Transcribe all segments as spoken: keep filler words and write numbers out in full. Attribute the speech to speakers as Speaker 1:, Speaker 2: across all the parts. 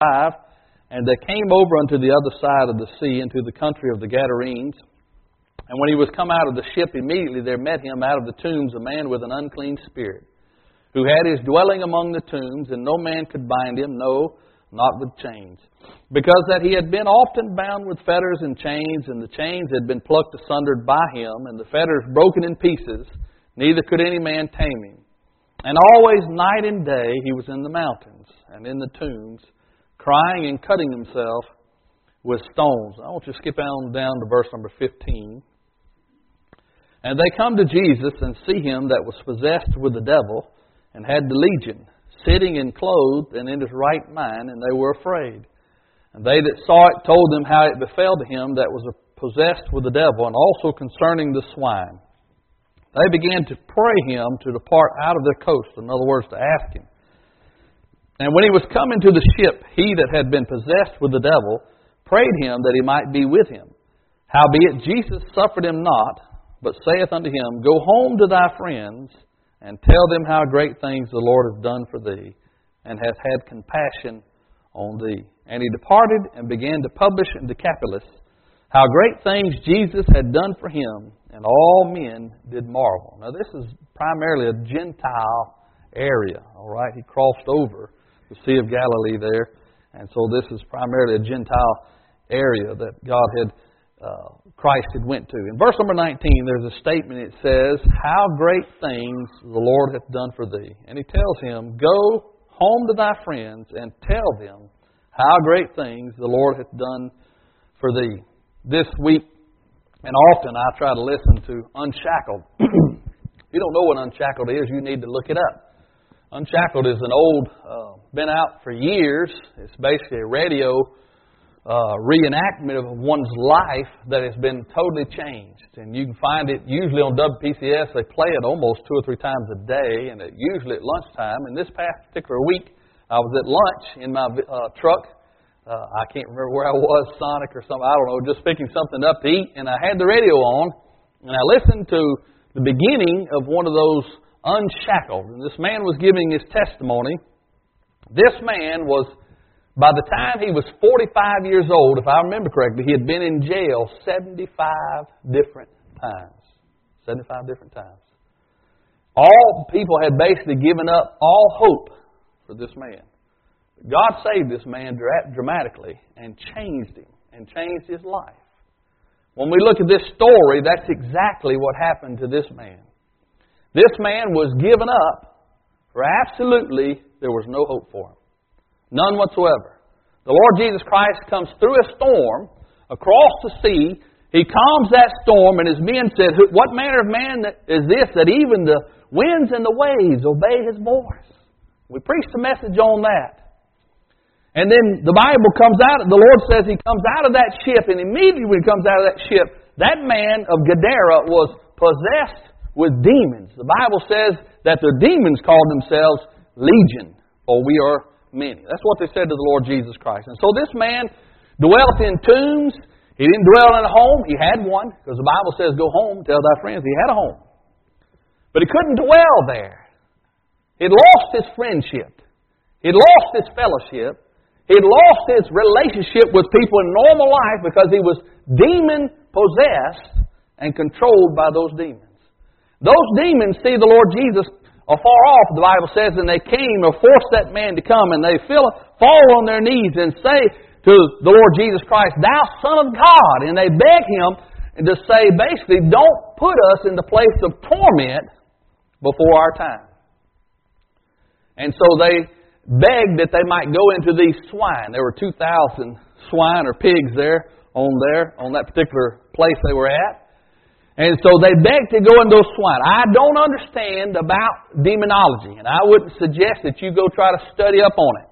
Speaker 1: five, and they came over unto the other side of the sea, into the country of the Gadarenes. And when he was come out of the ship, immediately there met him out of the tombs a man with an unclean spirit, who had his dwelling among the tombs, and no man could bind him, no, not with chains. Because that he had been often bound with fetters and chains, and the chains had been plucked asunder by him, and the fetters broken in pieces, neither could any man tame him. And always night and day he was in the mountains and in the tombs, crying and cutting himself with stones. I want you to skip on down to verse number fifteen. And they come to Jesus and see him that was possessed with the devil, and had the legion, sitting and clothed and in his right mind, and they were afraid. And they that saw it told them how it befell to him that was possessed with the devil, and also concerning the swine. They began to pray him to depart out of their coast, in other words, to ask him. And when he was come into the ship, he that had been possessed with the devil prayed him that he might be with him. Howbeit Jesus suffered him not, but saith unto him, Go home to thy friends, and tell them how great things the Lord hath done for thee, and hath had compassion on thee. And he departed and began to publish in Decapolis how great things Jesus had done for him, and all men did marvel. Now this is primarily a Gentile area, all right? He crossed over the Sea of Galilee there, and so this is primarily a Gentile area that God had, uh, Christ had went to. In verse number nineteen, there's a statement. It says, How great things the Lord hath done for thee. And he tells him, Go home to thy friends and tell them how great things the Lord hath done for thee. This week, and often I try to listen to Unshackled. If you don't know what Unshackled is, you need to look it up. Unshackled is an old, uh, been out for years. It's basically a radio uh, reenactment of one's life that has been totally changed. And you can find it usually on W P C S. They play it almost two or three times a day, and it, usually at lunchtime. And this past particular week, I was at lunch in my uh, truck. Uh, I can't remember where I was, Sonic or something, I don't know, just picking something up to eat. And I had the radio on, and I listened to the beginning of one of those Unshackled. And this man was giving his testimony. This man was, by the time he was forty-five years old, if I remember correctly, he had been in jail seventy-five different times. seventy-five different times. All people had basically given up all hope for this man. God saved this man dramatically and changed him and changed his life. When we look at this story, that's exactly what happened to this man. This man was given up for absolutely there was no hope for him. None whatsoever. The Lord Jesus Christ comes through a storm across the sea. He calms that storm, and his men said, What manner of man is this that even the winds and the waves obey his voice? We preached a message on that. And then the Bible comes out, the Lord says he comes out of that ship, and immediately when he comes out of that ship, that man of Gadara was possessed with demons. The Bible says that the demons called themselves Legion, for we are many. That's what they said to the Lord Jesus Christ. And so this man dwelt in tombs. He didn't dwell in a home. He had one, because the Bible says, Go home, tell thy friends. He had a home. But he couldn't dwell there. He'd lost his friendship. He'd lost his fellowship. He'd lost his relationship with people in normal life because he was demon-possessed and controlled by those demons. Those demons see the Lord Jesus afar off, the Bible says, and they came or forced that man to come, and they fell, fall on their knees and say to the Lord Jesus Christ, Thou Son of God. And they beg him to say, basically, don't put us in the place of torment before our time. And so they begged that they might go into these swine. There were two thousand swine or pigs there on there, on that particular place they were at. And so they begged to go in those swine. I don't understand about demonology, and I wouldn't suggest that you go try to study up on it.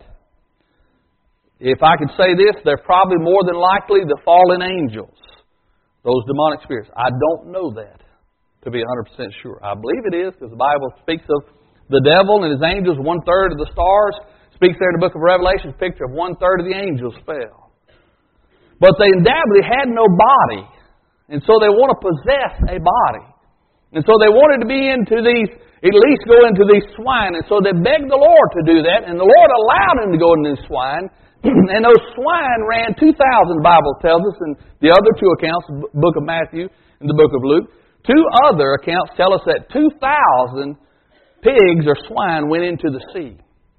Speaker 1: If I could say this, they're probably more than likely the fallen angels, those demonic spirits. I don't know that to be one hundred percent sure. I believe it is, because the Bible speaks of the devil and his angels, one-third of the stars. Speaks there in the book of Revelation, a picture of one-third of the angels fell. But they undoubtedly had no body. And so they want to possess a body. And so they wanted to be into these, at least go into these swine. And so they begged the Lord to do that. And the Lord allowed them to go into these swine. And those swine ran two thousand, the Bible tells us, in the other two accounts, the book of Matthew and the book of Luke. Two other accounts tell us that two thousand pigs or swine went into the sea.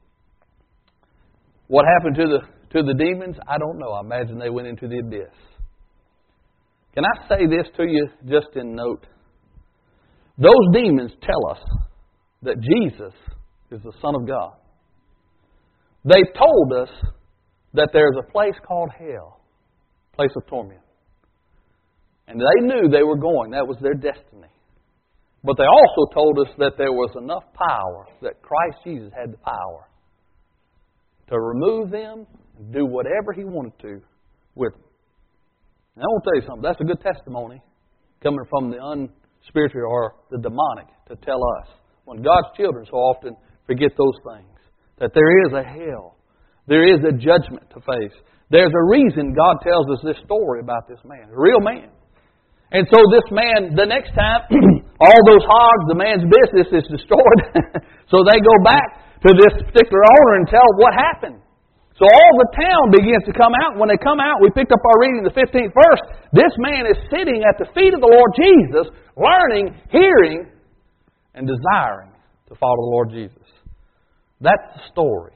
Speaker 1: What happened to the to the demons? I don't know. I imagine they went into the abyss. Can I say this to you just in note? Those demons tell us that Jesus is the Son of God. They told us that there's a place called hell, a place of torment. And they knew they were going. That was their destiny. But they also told us that there was enough power, that Christ Jesus had the power to remove them and do whatever He wanted to with them. And I want to tell you something. That's a good testimony coming from the unspiritual or the demonic to tell us. When God's children so often forget those things, that there is a hell. There is a judgment to face. There's a reason God tells us this story about this man, a real man. And so this man, the next time, all those hogs, the man's business is destroyed. So they go back to this particular owner and tell what happened. So all the town begins to come out. When they come out, we picked up our reading in the fifteenth verse. This man is sitting at the feet of the Lord Jesus, learning, hearing, and desiring to follow the Lord Jesus. That's the story.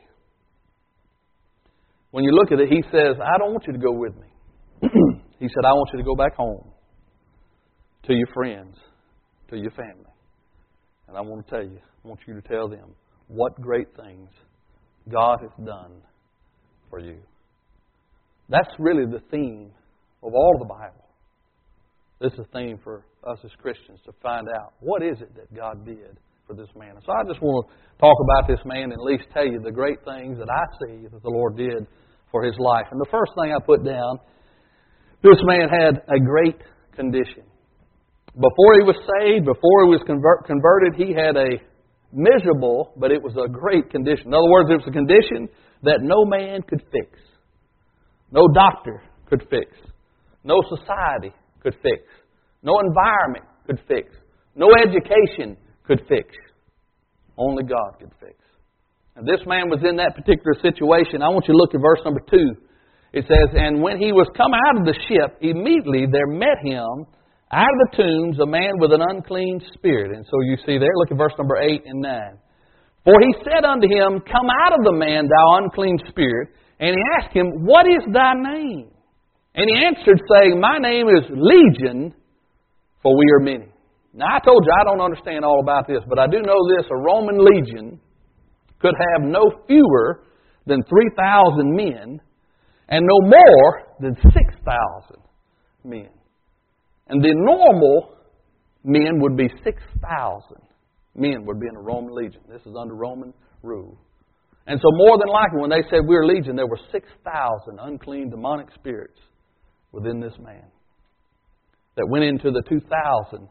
Speaker 1: When you look at it, he says, I don't want you to go with me. He said, I want you to go back home to your friends, to your family. And I want to tell you, I want you to tell them what great things God has done for you. That's really the theme of all of the Bible. This is a theme for us as Christians to find out what is it that God did for this man. So I just want to talk about this man and at least tell you the great things that I see that the Lord did for his life. And the first thing I put down, this man had a great condition. Before he was saved, before he was convert, converted, he had a miserable, but it was a great condition. In other words, it was a condition that no man could fix. No doctor could fix. No society could fix. No environment could fix. No education could fix. Only God could fix. And this man was in that particular situation. I want you to look at verse number two. It says, and when he was come out of the ship, immediately there met him out of the tombs a man with an unclean spirit. And so you see there, look at verse number eight and nine. For he said unto him, come out of the man, thou unclean spirit. And he asked him, what is thy name? And he answered, saying, my name is Legion, for we are many. Now I told you I don't understand all about this, but I do know this, a Roman legion could have no fewer than three thousand men and no more than six thousand men. And the normal men would be six thousand men would be in a Roman legion. This is under Roman rule. And so more than likely when they said we were legion, there were six thousand unclean demonic spirits within this man that went into the two thousand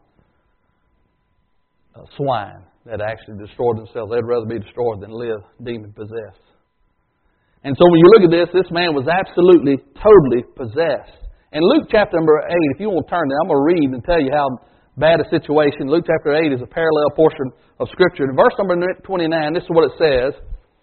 Speaker 1: uh, swine that actually destroyed themselves. They'd rather be destroyed than live demon-possessed. And so when you look at this, this man was absolutely, totally possessed. In Luke chapter number eight, if you want to turn there, I'm going to read and tell you how bad a situation. Luke chapter eight is a parallel portion of Scripture. In verse number twenty-nine, this is what it says.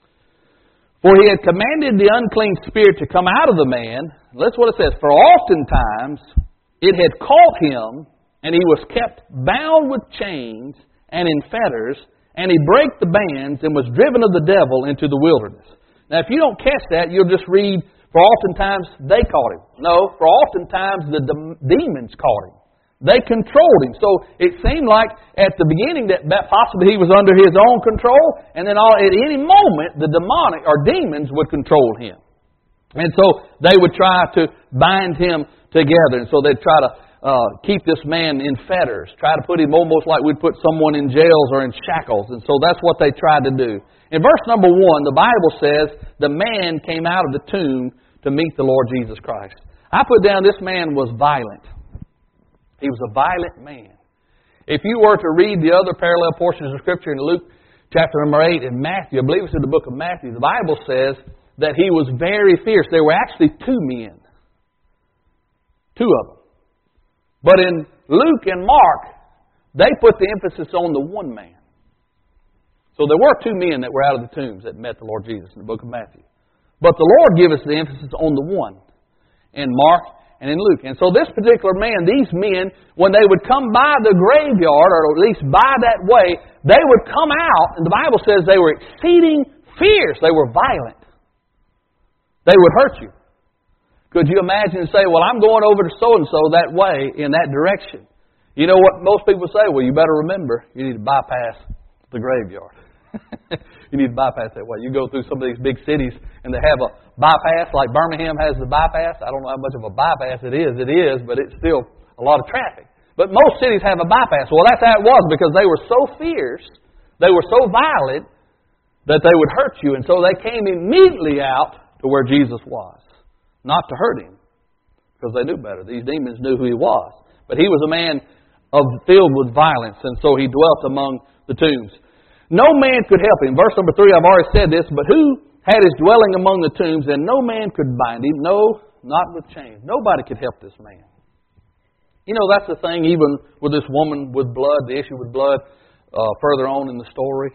Speaker 1: For he had commanded the unclean spirit to come out of the man. That's what it says. For oftentimes it had caught him, and he was kept bound with chains and in fetters, and he brake the bands and was driven of the devil into the wilderness. Now, if you don't catch that, you'll just read, for oftentimes they caught him. No, for oftentimes the de- demons caught him. They controlled him. So it seemed like at the beginning that possibly he was under his own control, and then all, at any moment the demonic or demons would control him. And so they would try to bind him together. And so they'd try to uh, keep this man in fetters, try to put him almost like we'd put someone in jails or in shackles. And so that's what they tried to do. In verse number one, the Bible says the man came out of the tomb to meet the Lord Jesus Christ. I put down this man was violent. He was a violent man. If you were to read the other parallel portions of Scripture in Luke chapter number eight and Matthew, I believe it's in the book of Matthew, the Bible says that he was very fierce. There were actually two men. Two of them. But in Luke and Mark, they put the emphasis on the one man. So there were two men that were out of the tombs that met the Lord Jesus in the book of Matthew. But the Lord gave us the emphasis on the one in Mark and in Luke. And so this particular man, these men, when they would come by the graveyard, or at least by that way, they would come out, and the Bible says they were exceeding fierce. They were violent. They would hurt you. Could you imagine and say, well, I'm going over to so-and-so that way, in that direction? You know what most people say? Well, you better remember, you need to bypass the graveyard. You need to bypass that way. You go through some of these big cities and they have a bypass, like Birmingham has the bypass. I don't know how much of a bypass it is. It is, but it's still a lot of traffic. But most cities have a bypass. Well, that's how it was, because they were so fierce, they were so violent, that they would hurt you. And so they came immediately out to where Jesus was. Not to hurt Him, because they knew better. These demons knew who He was. But He was a man of, filled with violence, and so He dwelt among the tombs. No man could help Him. Verse number three, I've already said this, but who had His dwelling among the tombs, and no man could bind Him, no, not with chains. Nobody could help this man. You know, that's the thing, even with this woman with blood, the issue with blood, uh, further on in the story.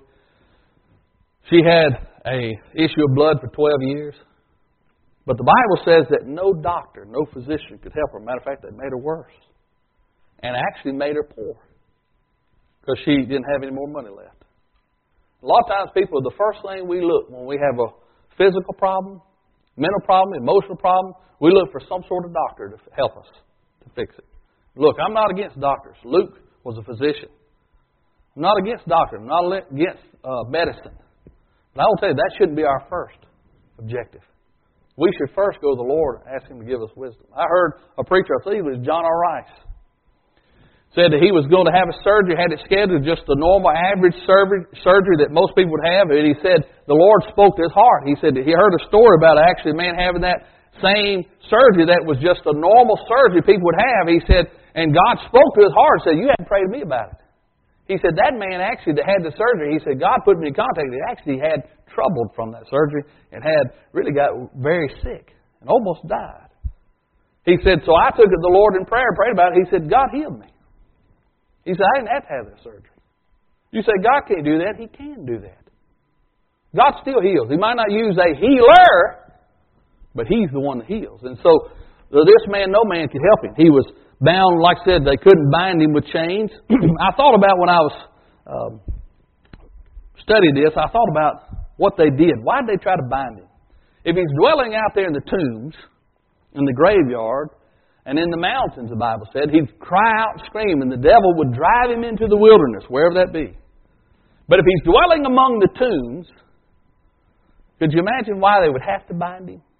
Speaker 1: She had a issue of blood for twelve years. But the Bible says that no doctor, no physician could help her. Matter of fact, they made her worse. And actually made her poor. Because she didn't have any more money left. A lot of times people, the first thing we look when we have a physical problem, mental problem, emotional problem, we look for some sort of doctor to help us, to fix it. Look, I'm not against doctors. Luke was a physician. I'm not against doctors. I'm not against uh, medicine. But I will tell you, that shouldn't be our first objective. We should first go to the Lord and ask Him to give us wisdom. I heard a preacher, I believe it was John R. Rice, said that he was going to have a surgery, had it scheduled, just a normal average surgery, surgery that most people would have. And he said the Lord spoke to his heart. He said that he heard a story about actually a man having that same surgery that was just a normal surgery people would have. He said, and God spoke to his heart and said, you hadn't prayed to me about it. He said, that man actually that had the surgery, he said, God put me in contact. He actually had troubled from that surgery and had really got very sick and almost died. He said, so I took it to the Lord in prayer and prayed about it. He said, God healed me. He said, I didn't have to have that surgery. You say, God can't do that. He can do that. God still heals. He might not use a healer, but He's the one that heals. And so, this man, no man could help him. He was bound, like I said, they couldn't bind him with chains. I thought about when I was um, studying this, I thought about what they did. Why did they try to bind him? If he's dwelling out there in the tombs, in the graveyard, and in the mountains, the Bible said, he'd cry out and scream, and the devil would drive him into the wilderness, wherever that be. But if he's dwelling among the tombs, could you imagine why they would have to bind him?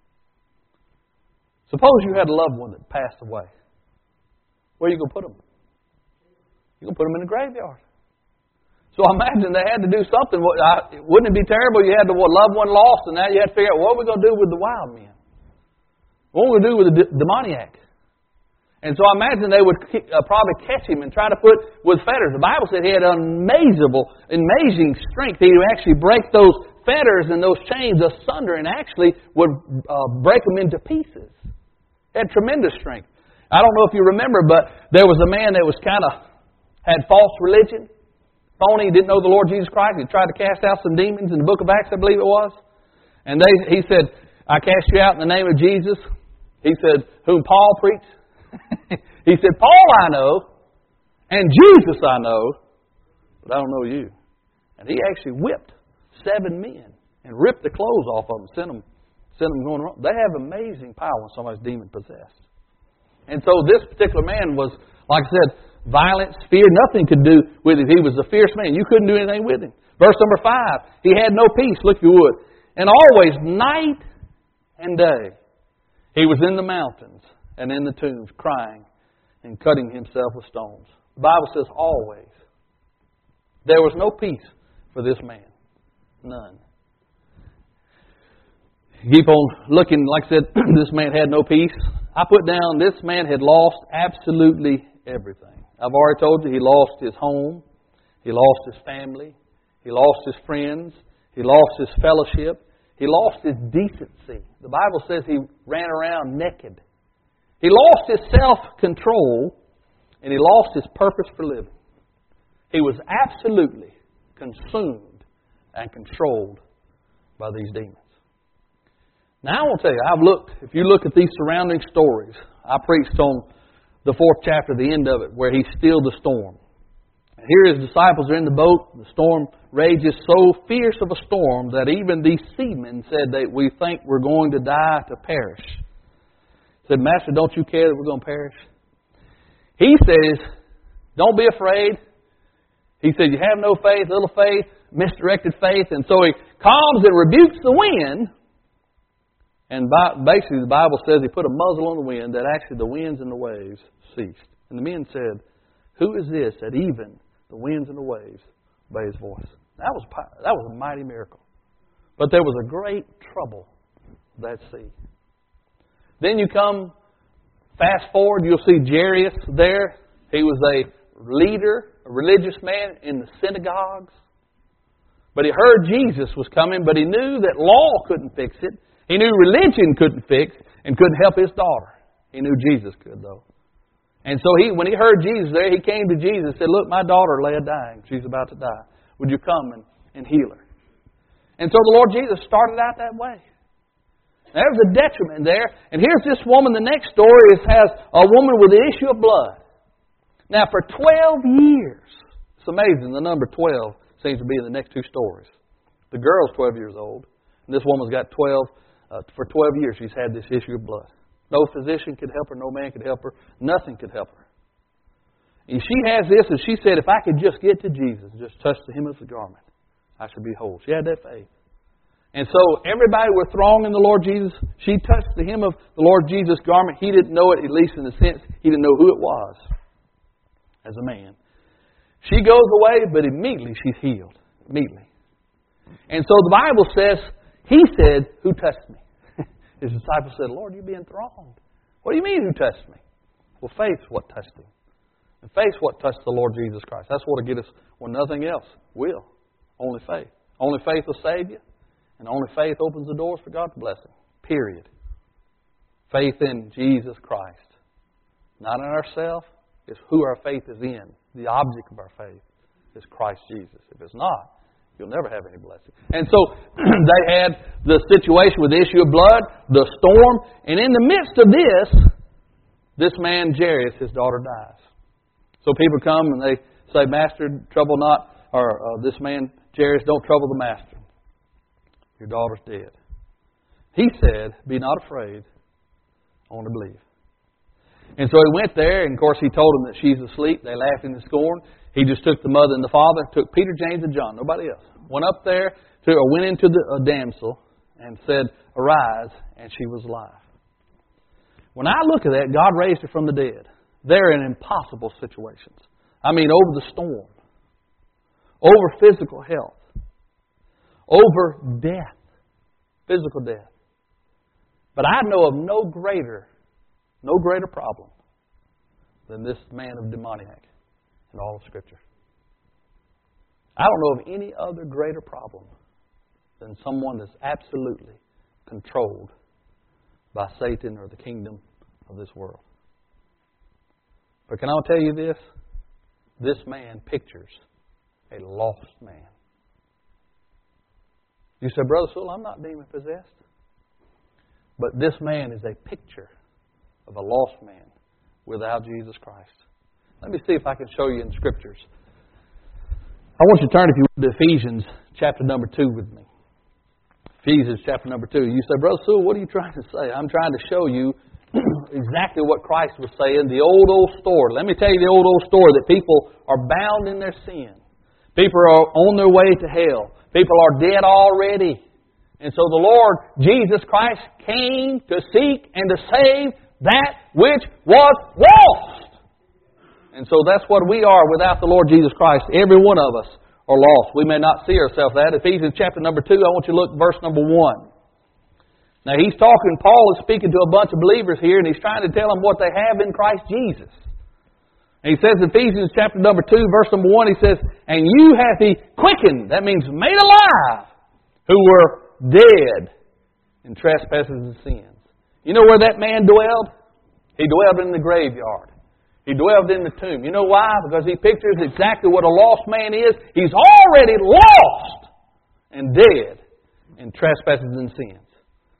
Speaker 1: Suppose you had a loved one that passed away. Where are you going to put them? You're going to put them in the graveyard. So I imagine they had to do something. Wouldn't it be terrible? You had the loved one lost, and now you had to figure out, what are we going to do with the wild men? What are we going to do with the demoniac? And so I imagine they would uh, probably catch him and try to put with fetters. The Bible said he had amazing, amazing strength. He would actually break those fetters and those chains asunder and actually would uh, break them into pieces. He had tremendous strength. I don't know if you remember, but there was a man that was kind of had false religion, phony, didn't know the Lord Jesus Christ. He tried to cast out some demons in the book of Acts, I believe it was. And they, he said, I cast you out in the name of Jesus. He said, whom Paul preached. He said, Paul I know, and Jesus I know, but I don't know you. And he actually whipped seven men and ripped the clothes off of them, sent them, sent them going around. They have amazing power when somebody's demon possessed. And so this particular man was, like I said, violence, fear, nothing could do with him. He was a fierce man. You couldn't do anything with him. Verse number five, he had no peace, look if you would. And always, night and day, he was in the mountains and in the tombs, crying and cutting himself with stones. The Bible says always. There was no peace for this man. None. Keep on looking, like I said, this man had no peace. I put down, this man had lost absolutely everything. I've already told you he lost his home. He lost his family. He lost his friends. He lost his fellowship. He lost his decency. The Bible says he ran around naked. He lost his self-control, and he lost his purpose for living. He was absolutely consumed and controlled by these demons. Now I want to tell you, I've looked, if you look at these surrounding stories, I preached on the fourth chapter, the end of it, where he stilled the storm. And here his disciples are in the boat. The storm rages so fierce of a storm that even these seamen said that we think we're going to die to perish. Said, Master, don't you care that we're going to perish? He says, don't be afraid. He said, you have no faith, little faith, misdirected faith. And so he calms and rebukes the wind. And basically the Bible says he put a muzzle on the wind, that actually the winds and the waves ceased. And the men said, who is this that even the winds and the waves obey his voice? That was, that was a mighty miracle. But there was a great trouble at sea. Then you come, fast forward, you'll see Jairus there. He was a leader, a religious man in the synagogues. But he heard Jesus was coming, but he knew that law couldn't fix it. He knew religion couldn't fix and couldn't help his daughter. He knew Jesus could, though. And so he, when he heard Jesus there, he came to Jesus and said, look, my daughter lay dying. She's about to die. Would you come and, and heal her? And so the Lord Jesus started out that way. There's a detriment there. And here's this woman. The next story is, has a woman with an issue of blood. Now, for twelve years, it's amazing, the number twelve seems to be in the next two stories. The girl's twelve years old, and this woman's got twelve. Uh, for twelve years, she's had this issue of blood. No physician could help her. No man could help her. Nothing could help her. And she has this, and she said, if I could just get to Jesus, just touch the hem of the garment, I should be whole. She had that faith. And so everybody were thronging the Lord Jesus. She touched the hem of the Lord Jesus' garment. He didn't know it, at least in the sense, he didn't know who it was as a man. She goes away, but immediately she's healed. Immediately. And so the Bible says, he said, who touched me? His disciples said, Lord, you're being thronged. What do you mean, who touched me? Well, faith's what touched him. And faith's what touched the Lord Jesus Christ. That's what will get us when nothing else will. Only faith. Only faith will save you. And only faith opens the doors for God's blessing. Period. Faith in Jesus Christ. Not in ourselves. It's who our faith is in. The object of our faith is Christ Jesus. If it's not, you'll never have any blessing. And so they had the situation with the issue of blood, the storm, and in the midst of this, this man, Jairus, his daughter dies. So people come and they say, Master, trouble not, or uh, this man, Jairus, don't trouble the Master. Your daughter's dead. He said, be not afraid, only believe. And so he went there, and of course he told them that she's asleep. They laughed in the scorn. He just took the mother and the father, took Peter, James, and John, nobody else. Went up there, to, or went into the uh, damsel, and said, arise, and she was alive. When I look at that, God raised her from the dead. They're in impossible situations. I mean, over the storm, over physical health, over death, physical death. But I know of no greater, no greater problem than this man of demoniac in all of Scripture. I don't know of any other greater problem than someone that's absolutely controlled by Satan or the kingdom of this world. But can I tell you this? This man pictures a lost man. You say, Brother Sewell, I'm not demon-possessed. But this man is a picture of a lost man without Jesus Christ. Let me see if I can show you in Scriptures. I want you to turn, if you would, to Ephesians chapter number two with me. Ephesians chapter number two. You say, Brother Sewell, what are you trying to say? I'm trying to show you exactly what Christ was saying, the old, old story. Let me tell you the old, old story that people are bound in their sin. People are on their way to hell. People are dead already. And so the Lord Jesus Christ came to seek and to save that which was lost. And so that's what we are without the Lord Jesus Christ. Every one of us are lost. We may not see ourselves that. Ephesians chapter number two, I want you to look at verse number one. Now he's talking, Paul is speaking to a bunch of believers here, and he's trying to tell them what they have in Christ Jesus. And he says in Ephesians chapter number two, verse number one, he says, and you hath he quickened, that means made alive, who were dead in trespasses and sins. You know where that man dwelled? He dwelled in the graveyard. He dwelled in the tomb. You know why? Because he pictures exactly what a lost man is. He's already lost and dead in trespasses and sins.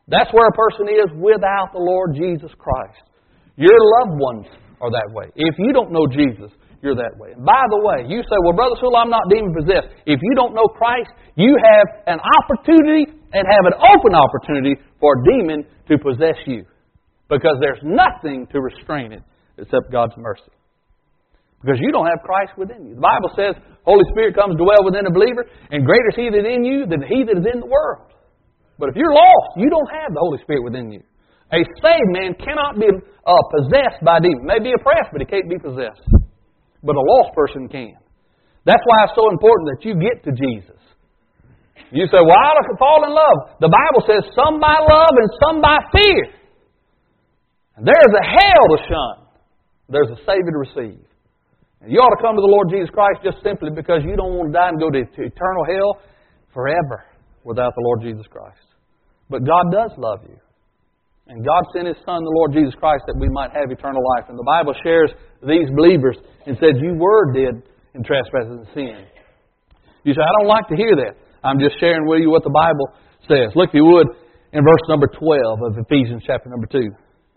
Speaker 1: That's where a person is without the Lord Jesus Christ. Your loved ones are that way. If you don't know Jesus, you're that way. And by the way, you say, well, Brother Sewell, I'm not demon-possessed. If you don't know Christ, you have an opportunity and have an open opportunity for a demon to possess you. Because there's nothing to restrain it except God's mercy. Because you don't have Christ within you. The Bible says, Holy Spirit comes to dwell within a believer, and greater is He that is in you than he that is in the world. But if you're lost, you don't have the Holy Spirit within you. A saved man cannot be uh, possessed by demons. He may be oppressed, but he can't be possessed. But a lost person can. That's why it's so important that you get to Jesus. You say, well, I can fall in love. The Bible says some by love and some by fear. And there's a hell to shun. There's a Savior to receive. And you ought to come to the Lord Jesus Christ just simply because you don't want to die and go to eternal hell forever without the Lord Jesus Christ. But God does love you. And God sent His Son, the Lord Jesus Christ, that we might have eternal life. And the Bible shares these believers and said, you were dead in trespasses and sin. You say, I don't like to hear that. I'm just sharing with you what the Bible says. Look, if you would, in verse number twelve of Ephesians chapter number two.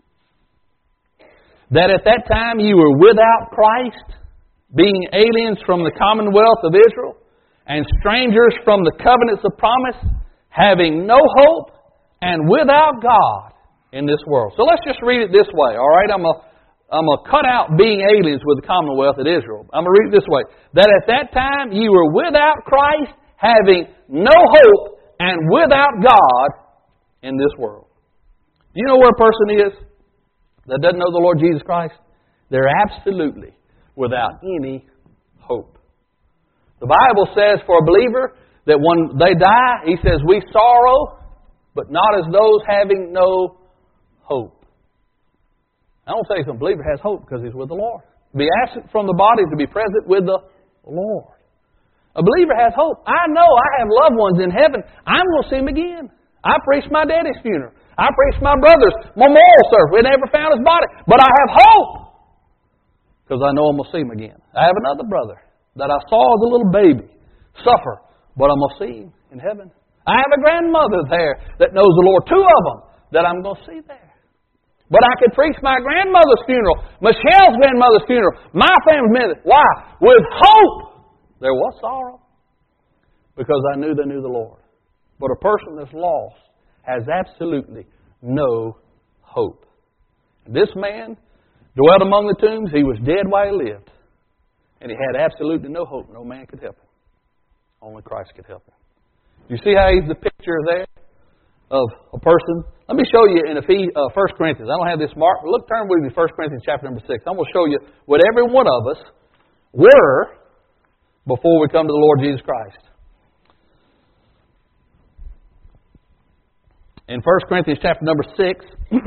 Speaker 1: That at that time you were without Christ, being aliens from the commonwealth of Israel, and strangers from the covenants of promise, having no hope, and without God in this world. So let's just read it this way, all right? I'm going I'm to cut out being aliens with the commonwealth of Israel. I'm going to read it this way. That at that time you were without Christ, having no hope, and without God in this world. Do you know where a person is that doesn't know the Lord Jesus Christ? They're absolutely without any hope. The Bible says for a believer that when they die, He says, we sorrow, but not as those having no hope. I don't say some believer has hope because he's with the Lord. To be absent from the body is to be present with the Lord. A believer has hope. I know I have loved ones in heaven. I'm going to see them again. I preached my daddy's funeral. I preached my brother's memorial service. We never found his body. But I have hope because I know I'm going to see him again. I have another brother that I saw as a little baby suffer, but I'm going to see him in heaven. I have a grandmother there that knows the Lord, two of them that I'm going to see there. But I could preach my grandmother's funeral, Michelle's grandmother's funeral, my family's funeral. Why? With hope. There was sorrow because I knew they knew the Lord. But a person that's lost has absolutely no hope. This man dwelt among the tombs. He was dead while he lived. And he had absolutely no hope. No man could help him. Only Christ could help him. You see how he's the picture there of a person? Let me show you in Ephesians, uh, First Corinthians. I don't have this marked, but look, turn with me to First Corinthians chapter number six. I'm going to show you what every one of us were before we come to the Lord Jesus Christ. In First Corinthians chapter number six,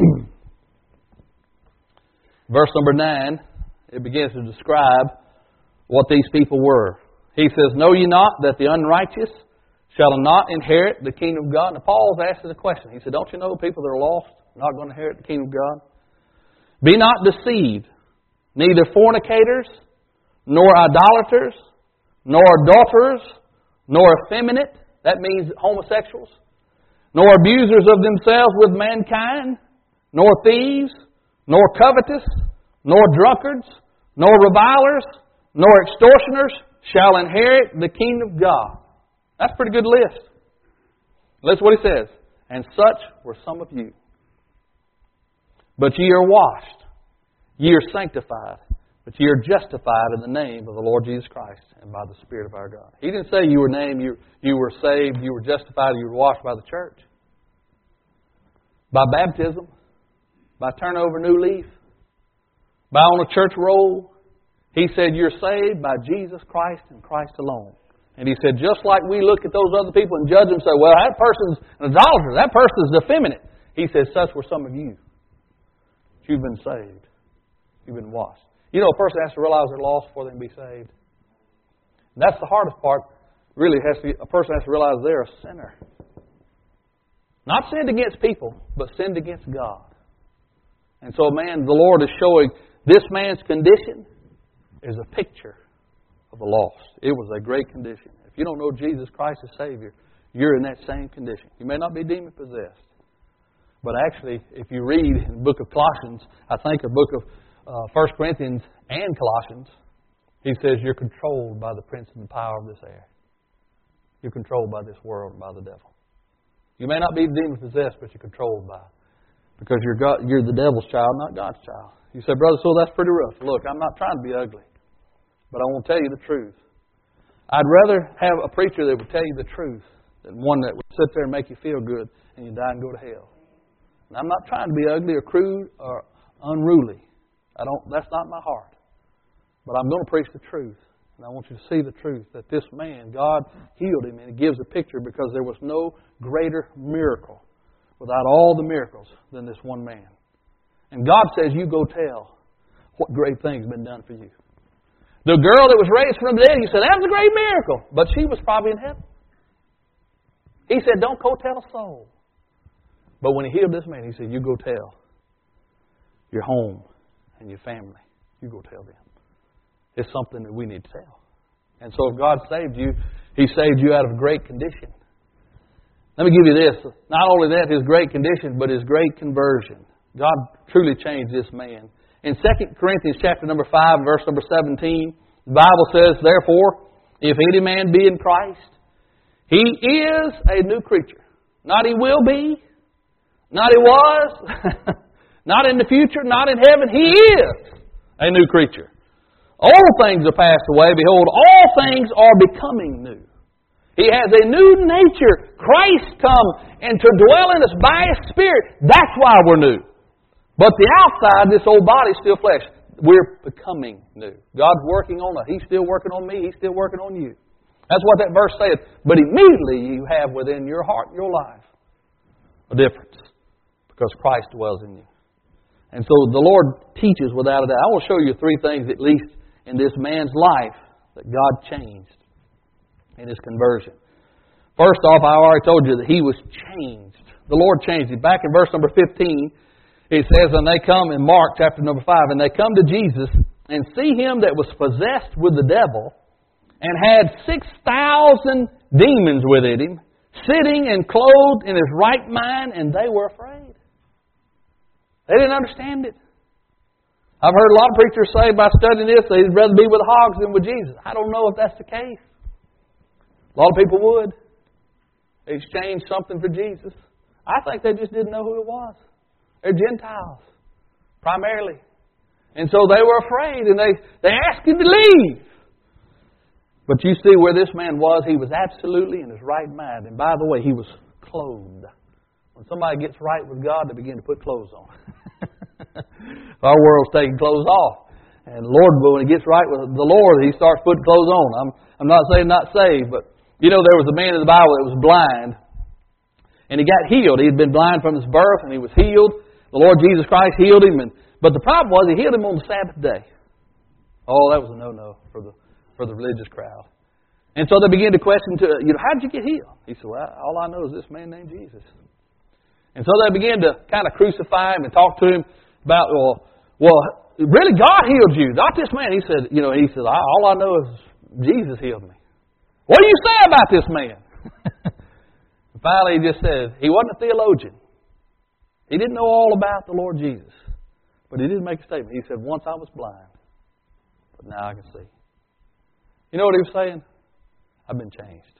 Speaker 1: verse number nine, it begins to describe what these people were. He says, know ye not that the unrighteous shall not inherit the kingdom of God? Now, Paul's asking a question. He said, don't you know people that are lost are not going to inherit the kingdom of God? Be not deceived, neither fornicators, nor idolaters, nor adulterers, nor effeminate, that means homosexuals, nor abusers of themselves with mankind, nor thieves, nor covetous, nor drunkards, nor revilers, nor extortioners shall inherit the kingdom of God. That's a pretty good list. Listen what he says. And such were some of you. But ye are washed, ye are sanctified, but ye are justified in the name of the Lord Jesus Christ and by the Spirit of our God. He didn't say you were named, you, you were saved, you were justified, you were washed by the church. By baptism, by turning over a new leaf, by on a church roll. He said you're saved by Jesus Christ and Christ alone. And he said, just like we look at those other people and judge them and say, well, that person's an idolater, that person's effeminate. He says, such were some of you. You've been saved. You've been washed. You know, a person has to realize they're lost before they can be saved. And that's the hardest part. Really, has to be, a person has to realize they're a sinner. Not sinned against people, but sinned against God. And so, man, the Lord is showing this man's condition is a picture of the lost. It was a great condition. If you don't know Jesus Christ as Savior, you're in that same condition. You may not be demon-possessed, But actually, if you read in the book of Colossians, I think, or book of uh, First Corinthians and Colossians, he says you're controlled by the prince and the power of this air. You're controlled by this world and by the devil. You may not be demon-possessed, but you're controlled by it. Because you're, God, you're the devil's child, not God's child. You say, Brother, so that's pretty rough. Look, I'm not trying to be ugly, but I want to tell you the truth. I'd rather have a preacher that would tell you the truth than one that would sit there and make you feel good and you die and go to hell. And I'm not trying to be ugly or crude or unruly. I don't. That's not my heart. But I'm going to preach the truth. And I want you to see the truth that this man, God healed him. And it gives a picture because there was no greater miracle without all the miracles than this one man. And God says, you go tell what great things have been done for you. The girl that was raised from the dead, you said, that was a great miracle. But she was probably in heaven. He said, don't go tell a soul. But when he healed this man, he said, you go tell your home and your family. You go tell them. It's something that we need to tell. And so if God saved you, He saved you out of great condition. Let me give you this. Not only that, His great condition, but His great conversion. God truly changed this man. In Second Corinthians chapter number five, verse number seventeen, the Bible says, therefore, if any man be in Christ, he is a new creature. Not he will be, not he was, not in the future, not in heaven. He is a new creature. All things are passed away. Behold, all things are becoming new. He has a new nature. Christ come and to dwell in us by His Spirit. That's why we're new. But the outside, this old body is still flesh. We're becoming new. God's working on us. He's still working on me. He's still working on you. That's what that verse says. But immediately you have within your heart and your life a difference. Because Christ dwells in you. And so the Lord teaches without a doubt. I will show you three things at least in this man's life that God changed in his conversion. First off, I already told you that he was changed. The Lord changed him. Back in verse number fifteen, it says, and they come in Mark chapter number five, and they come to Jesus and see him that was possessed with the devil and had six thousand demons within him, sitting and clothed in his right mind, and they were afraid. They didn't understand it. I've heard a lot of preachers say by studying this, they'd rather be with hogs than with Jesus. I don't know if that's the case. A lot of people would. They exchanged something for Jesus. I think they just didn't know who it was. They're Gentiles, primarily. And so they were afraid, and they, they asked him to leave. But you see where this man was, he was absolutely in his right mind. And by the way, he was clothed. When somebody gets right with God, they begin to put clothes on. Our world's taking clothes off. And the Lord, when He gets right with the Lord, He starts putting clothes on. I'm, I'm not saying not saved, but you know, there was a man in the Bible that was blind. And he got healed. He had been blind from his birth, and he was healed. The Lord Jesus Christ healed him. And, but the problem was, He healed him on the Sabbath day. Oh, that was a no-no for the for the religious crowd. And so they began to question, to, you know, how did you get healed? He said, well, all I know is this man named Jesus. And so they began to kind of crucify him and talk to him about, well, well, really God healed you, not this man. He said, you know, he said, all I know is Jesus healed me. What do you say about this man? And finally, he just said, he wasn't a theologian. He didn't know all about the Lord Jesus. But he did make a statement. He said, once I was blind, but now I can see. You know what he was saying? I've been changed.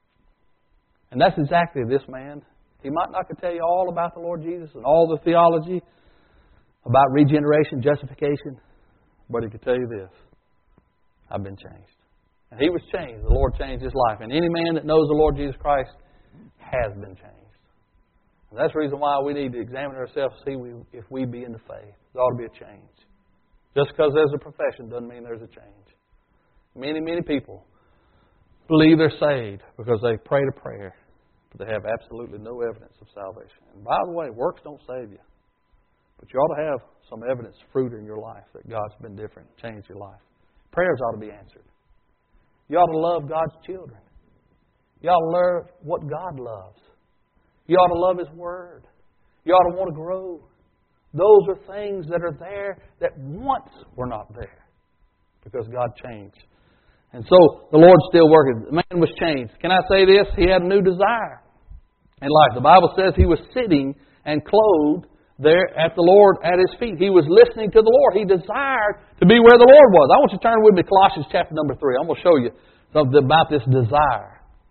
Speaker 1: And that's exactly this man. He might not could tell you all about the Lord Jesus and all the theology about regeneration, justification, but he could tell you this. I've been changed. And he was changed. The Lord changed his life. And any man that knows the Lord Jesus Christ has been changed. And that's the reason why we need to examine ourselves to see if we be in the faith. There ought to be a change. Just because there's a profession doesn't mean there's a change. Many, many people believe they're saved because they prayed a prayer, but they have absolutely no evidence of salvation. And by the way, works don't save you. But you ought to have some evidence, fruit in your life that God's been different, changed your life. Prayers ought to be answered. You ought to love God's children. You ought to learn what God loves. You ought to love His Word. You ought to want to grow. Those are things that are there that once were not there because God changed. And so the Lord's still working. The man was changed. Can I say this? He had a new desire in life. The Bible says he was sitting and clothed there at the Lord at His feet. He was listening to the Lord. He desired to be where the Lord was. I want you to turn with me to Colossians chapter number three. I'm going to show you something about this desire.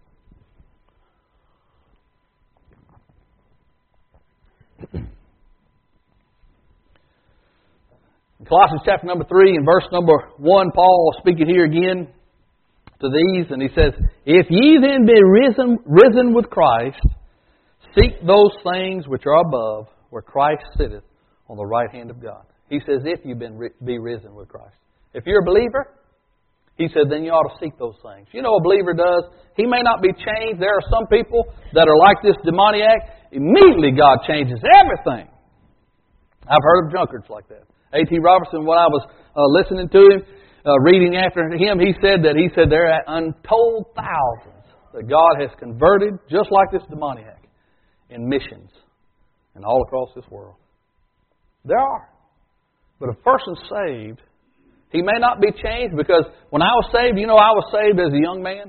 Speaker 1: Colossians chapter number three and verse number one, Paul speaking here again to these, and he says, "If ye then be risen, risen with Christ, seek those things which are above, where Christ sitteth on the right hand of God." He says, if you've been be risen with Christ. If you're a believer, he said, then you ought to seek those things. You know what a believer does? He may not be changed. There are some people that are like this demoniac. Immediately God changes everything. I've heard of drunkards like that. A T Robertson, when I was uh, listening to him, uh, reading after him, he said that he said there are untold thousands that God has converted, just like this demoniac, in missions and all across this world. There are. But if a person's saved, he may not be changed, because when I was saved, you know I was saved as a young man.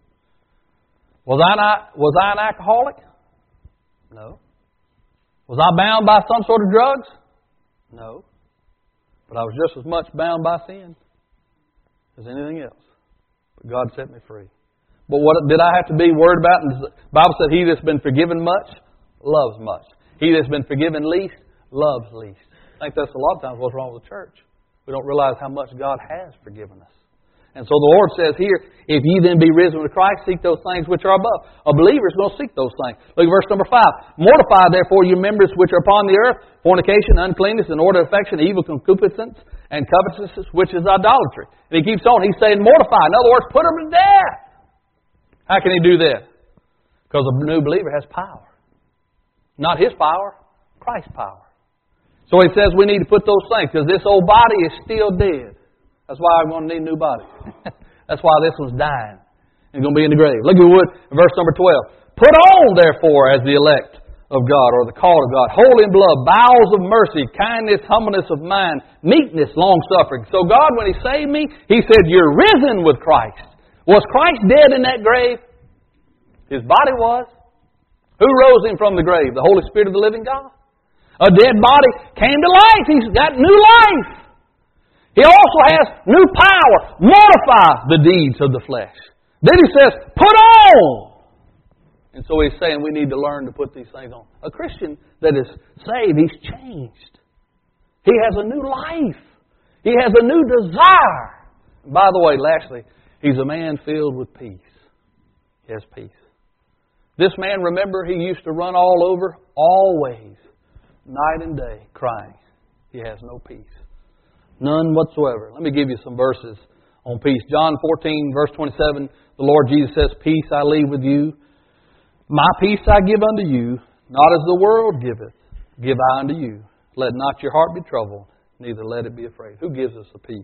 Speaker 1: Was I not, was I an alcoholic? No. Was I bound by some sort of drugs? No. But I was just as much bound by sin as anything else. But God set me free. But what did I have to be worried about? And the Bible said, he that's been forgiven much, loves much. He that's been forgiven least, loves least. I think that's a lot of times what's wrong with the church. We don't realize how much God has forgiven us. And so the Lord says here, if ye then be risen with Christ, seek those things which are above. A believer is going to seek those things. Look at verse number five. Mortify therefore your members which are upon the earth, fornication, uncleanness, inordinate affection, evil concupiscence, and covetousness, which is idolatry. And he keeps on. He's saying mortify. In other words, put them to death. How can he do that? Because a new believer has power. Not his power, Christ's power. So he says we need to put those things, because this old body is still dead. That's why I'm going to need a new body. That's why this one's dying and going to be in the grave. Look at what, verse number twelve. Put on, therefore, as the elect of God, or the called of God, holy in blood, bowels of mercy, kindness, humbleness of mind, meekness, long-suffering. So God, when He saved me, He said, you're risen with Christ. Was Christ dead in that grave? His body was. Who rose Him from the grave? The Holy Spirit of the living God. A dead body came to life. He's got new life. He also has new power. Mortify the deeds of the flesh. Then he says, put on. And so he's saying we need to learn to put these things on. A Christian that is saved, he's changed. He has a new life. He has a new desire. And by the way, lastly, he's a man filled with peace. He has peace. This man, remember, he used to run all over, always, night and day, crying. He has no peace. None whatsoever. Let me give you some verses on peace. John fourteen, verse twenty-seven, the Lord Jesus says, peace I leave with you. My peace I give unto you, not as the world giveth, give I unto you. Let not your heart be troubled, neither let it be afraid. Who gives us the peace?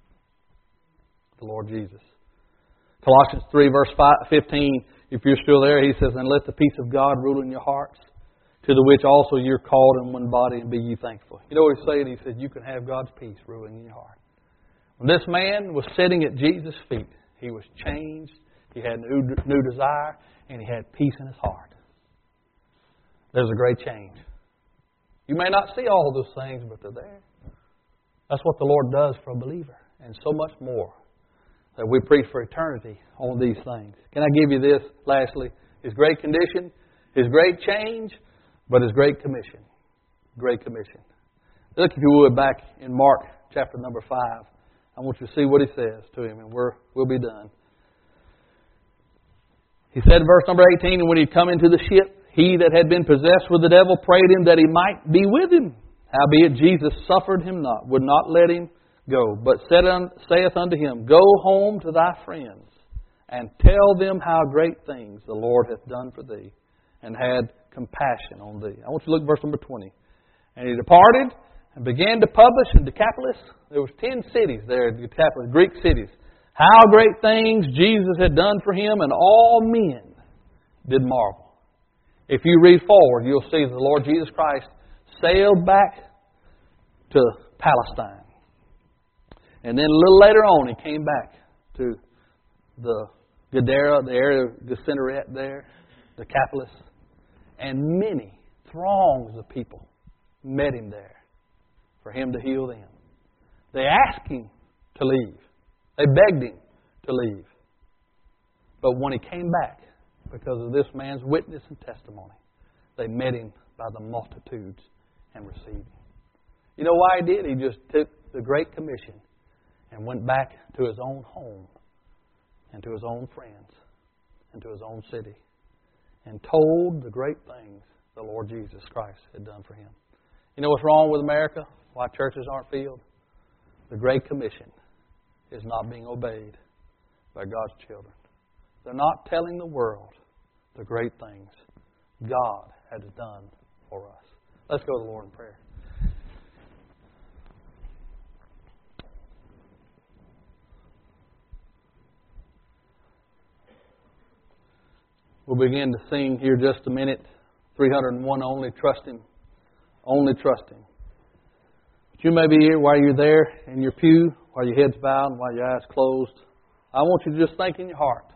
Speaker 1: The Lord Jesus. Colossians three, verse fifteen, if you're still there, he says, and let the peace of God rule in your hearts, to the which also you're called in one body, and be ye thankful. You know what he's saying? He said, you can have God's peace ruling in your heart. When this man was sitting at Jesus' feet, he was changed, he had new, new desire, and he had peace in his heart. There's a great change. You may not see all those things, but they're there. That's what the Lord does for a believer, and so much more. That we preach for eternity on these things. Can I give you this, lastly? His great condition, His great change, but His great commission. Great commission. Look, if you would, back in Mark chapter number five. I want you to see what He says to him, and we're, we'll be done. He said in verse number eighteen, and when he come into the ship, he that had been possessed with the devil prayed him that he might be with him. Howbeit Jesus suffered him not, would not let him go, but said un, saith unto him, go home to thy friends, and tell them how great things the Lord hath done for thee, and had compassion on thee. I want you to look at verse number twenty. And he departed and began to publish in Decapolis. There was ten cities there in Decapolis, Greek cities. How great things Jesus had done for him, and all men did marvel. If you read forward, you'll see that the Lord Jesus Christ sailed back to Palestine. And then a little later on, He came back to the Gadara, the area of Gennesaret there, Decapolis. And many throngs of people met Him there for Him to heal them. They asked Him to leave. They begged Him to leave. But when He came back, because of this man's witness and testimony, they met Him by the multitudes and received Him. You know why He did? He just took the Great Commission and went back to His own home and to His own friends and to His own city and told the great things the Lord Jesus Christ had done for Him. You know what's wrong with America? Why churches aren't filled? The Great Commission is not being obeyed by God's children. They're not telling the world the great things God has done for us. Let's go to the Lord in prayer. We'll begin to sing here just a minute. three hundred and one, Only Trust Him. Only Trust Him. But you may be here while you're there in your pew, while your head's bowed and while your eyes closed. I want you to just think in your heart.